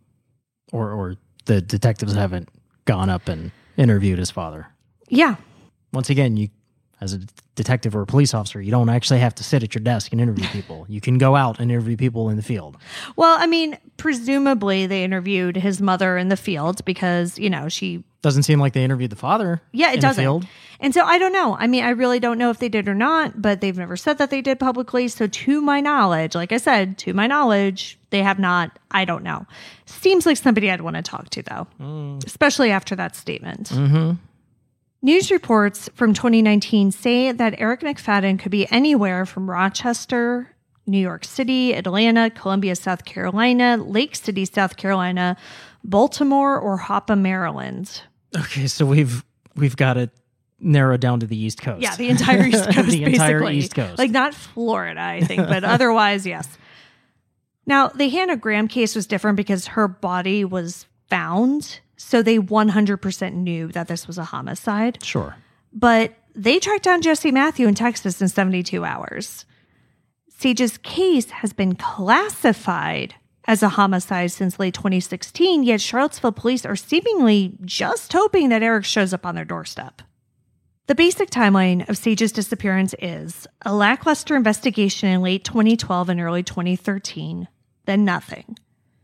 Or the detectives haven't gone up and interviewed his father. Yeah. Once again, you, as a detective or a police officer, you don't actually have to sit at your desk and interview people. You can go out and interview people in the field. Well, I mean, presumably they interviewed his mother in the field because, she... Doesn't seem like they interviewed the father. Yeah, it doesn't. The field. And so I don't know. I mean, I really don't know if they did or not, but they've never said that they did publicly. So to my knowledge, like I said, they have not. I don't know. Seems like somebody I'd want to talk to, though, especially after that statement. Mm-hmm. News reports from 2019 say that Eric McFadden could be anywhere from Rochester, New York City, Atlanta, Columbia, South Carolina, Lake City, South Carolina, Baltimore, or Hoppa, Maryland. Okay, so we've got it narrowed down to the East Coast. Yeah, the entire East Coast, the entire East Coast. Not Florida, I think, but otherwise, yes. Now, the Hannah Graham case was different because her body was found, so they 100% knew that this was a homicide. Sure. But they tracked down Jesse Matthew in Texas in 72 hours. Sage's case has been classified as a homicide since late 2016, yet Charlottesville police are seemingly just hoping that Eric shows up on their doorstep. The basic timeline of Sage's disappearance is a lackluster investigation in late 2012 and early 2013, then nothing.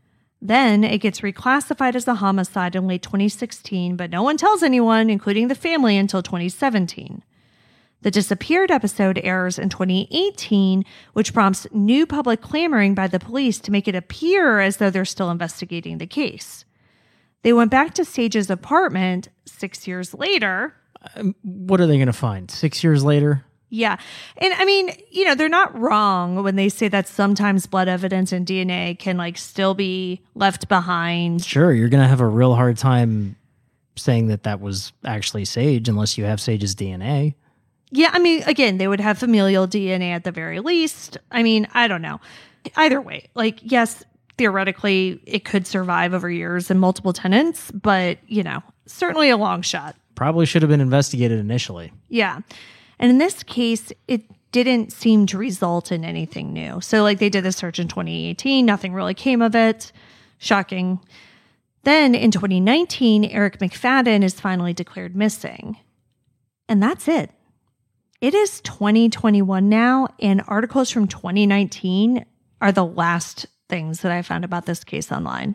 Then it gets reclassified as a homicide in late 2016, but no one tells anyone, including the family, until 2017. The disappeared episode airs in 2018, which prompts new public clamoring by the police to make it appear as though they're still investigating the case. They went back to Sage's apartment 6 years later. What are they going to find 6 years later? Yeah. And I mean, they're not wrong when they say that sometimes blood evidence and DNA can still be left behind. Sure. You're going to have a real hard time saying that was actually Sage unless you have Sage's DNA. Yeah, I mean, again, they would have familial DNA at the very least. I mean, I don't know. Either way, yes, theoretically, it could survive over years and multiple tenants, but, certainly a long shot. Probably should have been investigated initially. Yeah. And in this case, it didn't seem to result in anything new. So, they did the search in 2018. Nothing really came of it. Shocking. Then, in 2019, Eric McFadden is finally declared missing. And that's it. It is 2021 now, and articles from 2019 are the last things that I found about this case online.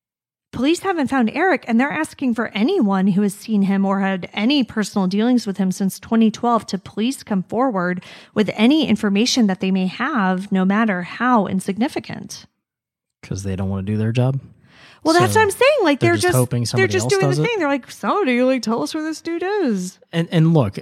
Police haven't found Eric, and they're asking for anyone who has seen him or had any personal dealings with him since 2012 to please come forward with any information that they may have, no matter how insignificant. Because they don't want to do their job? Well, that's what I'm saying. They're just hoping somebody they're just else doing does the it? thing. They're like, somebody, tell us where this dude is. And look,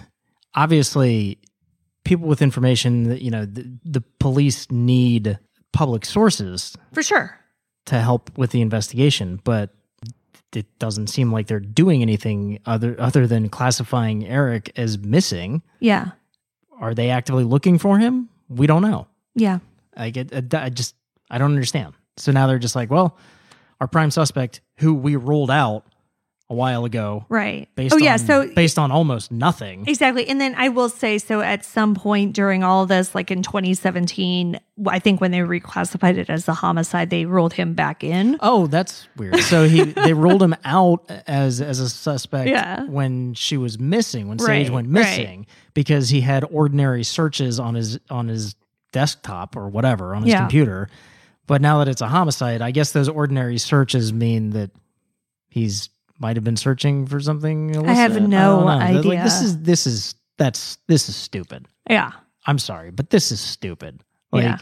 obviously, people with information that, the police need public sources For sure. to help with the investigation, but it doesn't seem like they're doing anything other than classifying Eric as missing. Yeah. Are they actively looking for him? We don't know. Yeah. I don't understand. So now they're just like, well, our prime suspect, who we ruled out a while ago, Right. based on almost nothing. Exactly. And then I will say, so at some point during all of this, like in 2017, I think when they reclassified it as a homicide, they ruled him back in. Oh, that's weird. So they ruled him out as a suspect when she was missing, when Sage went missing, because he had ordinary searches on his desktop or whatever, on his computer. But now that it's a homicide, I guess those ordinary searches mean that he's might have been searching for something illicit. I have no idea. Like, this is stupid. Yeah. I'm sorry, but this is stupid. Like,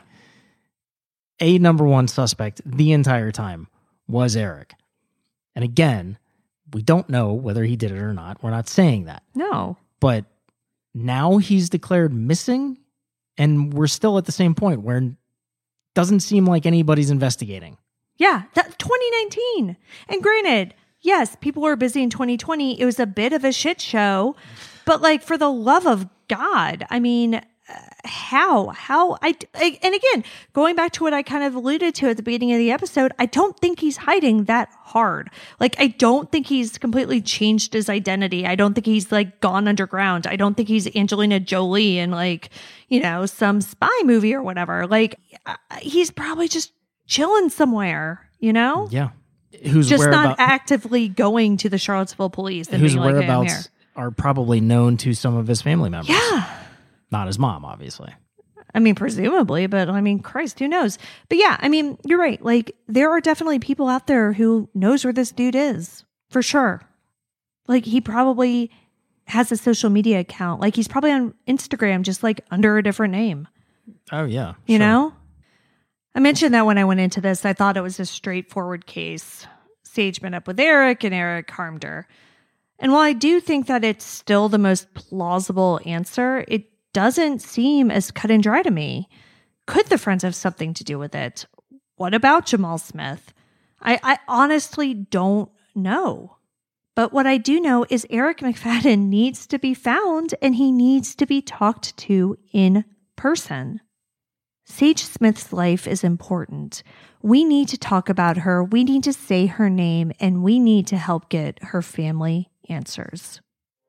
a number one suspect the entire time was Eric. And again, we don't know whether he did it or not. We're not saying that. No. But now he's declared missing, and we're still at the same point where it doesn't seem like anybody's investigating. Yeah, 2019. And granted, yes, people were busy in 2020. It was a bit of a shit show. But like, for the love of God, I mean, how? And again, going back to what I kind of alluded to at the beginning of the episode, I don't think he's hiding that hard. Like, I don't think he's completely changed his identity. I don't think he's like gone underground. I don't think he's Angelina Jolie in like, some spy movie or whatever. Like, he's probably just chilling somewhere, Yeah. Who's just not actively going to the Charlottesville police. And whose being like, whereabouts are probably known to some of his family members. Yeah. Not his mom, obviously. I mean, presumably, but I mean, Christ, who knows? But yeah, I mean, you're right. Like, there are definitely people out there who knows where this dude is, for sure. Like, he probably has a social media account. Like, he's probably on Instagram, just like under a different name. Oh, yeah. You know? I mentioned that when I went into this, I thought it was a straightforward case. Sage met up with Eric and Eric harmed her. And while I do think that it's still the most plausible answer, it doesn't seem as cut and dry to me. Could the friends have something to do with it? What about Jamal Smith? I honestly don't know. But what I do know is Eric McFadden needs to be found and he needs to be talked to in person. Sage Smith's life is important. We need to talk about her. We need to say her name, and we need to help get her family answers.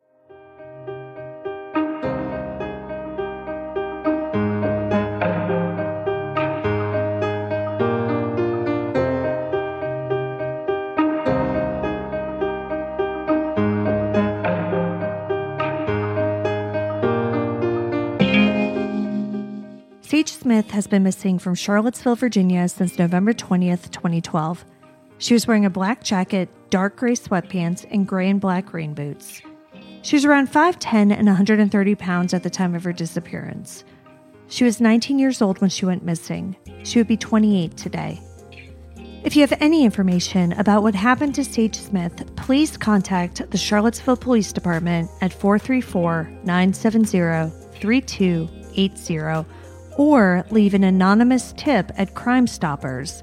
Sage Smith has been missing from Charlottesville, Virginia since November 20th, 2012. She was wearing a black jacket, dark gray sweatpants, and gray and black rain boots. She was around 5'10" and 130 pounds at the time of her disappearance. She was 19 years old when she went missing. She would be 28 today. If you have any information about what happened to Sage Smith, please contact the Charlottesville Police Department at 434-970-3280 or leave an anonymous tip at Crime Stoppers,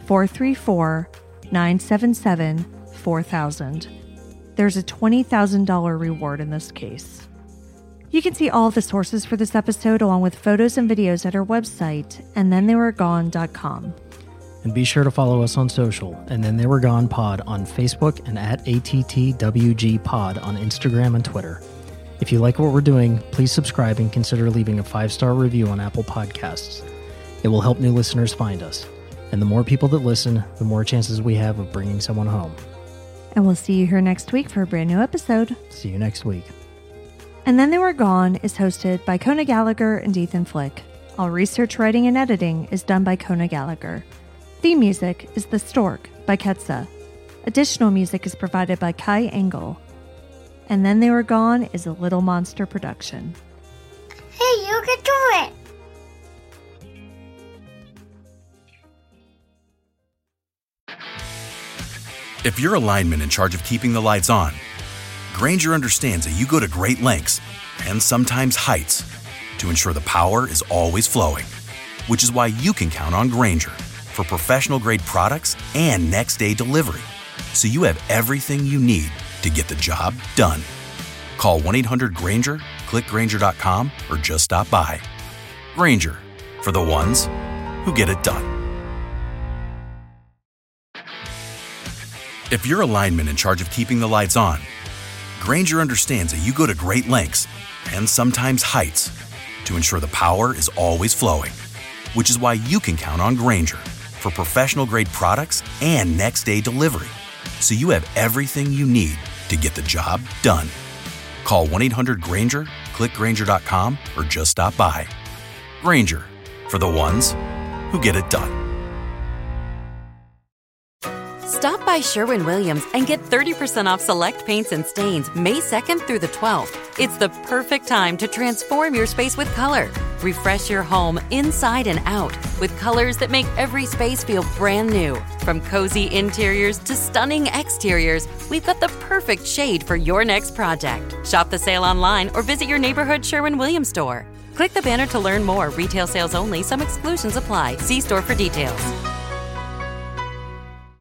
434-977-4000. There's a $20,000 reward in this case. You can see all the sources for this episode along with photos and videos at our website, andthentheywere.gone.com. And be sure to follow us on social, And Then They Were Gone Pod on Facebook and at ATTWG Pod on Instagram and Twitter. If you like what we're doing, please subscribe and consider leaving a 5-star review on Apple Podcasts. It will help new listeners find us. And the more people that listen, the more chances we have of bringing someone home. And we'll see you here next week for a brand new episode. See you next week. And Then They Were Gone is hosted by Kona Gallagher and Ethan Flick. All research, writing, and editing is done by Kona Gallagher. Theme music is The Stork by Ketsa. Additional music is provided by Kai Engel. And Then They Were Gone is a Little Monster production. Hey, you can do it! If you're a lineman in charge of keeping the lights on, Grainger understands that you go to great lengths, and sometimes heights, to ensure the power is always flowing. which is why you can count on Grainger for professional-grade products and next-day delivery, so you have everything you need to get the job done. Call 1-800-GRAINGER, click Grainger.com, or just stop by. Grainger, for the ones who get it done. If you're a lineman in charge of keeping the lights on, Grainger understands that you go to great lengths, and sometimes heights, to ensure the power is always flowing, which is why you can count on Grainger for professional-grade products and next-day delivery, so you have everything you need to get the job done. Call 1-800-GRAINGER, click Grainger.com, or just stop by. Grainger, for the ones who get it done. Stop by Sherwin-Williams and get 30% off select paints and stains May 2nd through the 12th. It's the perfect time to transform your space with color. Refresh your home inside and out with colors that make every space feel brand new. From cozy interiors to stunning exteriors, we've got the perfect shade for your next project. Shop the sale online or visit your neighborhood Sherwin-Williams store. Click the banner to learn more. Retail sales only. Some exclusions apply. See store for details.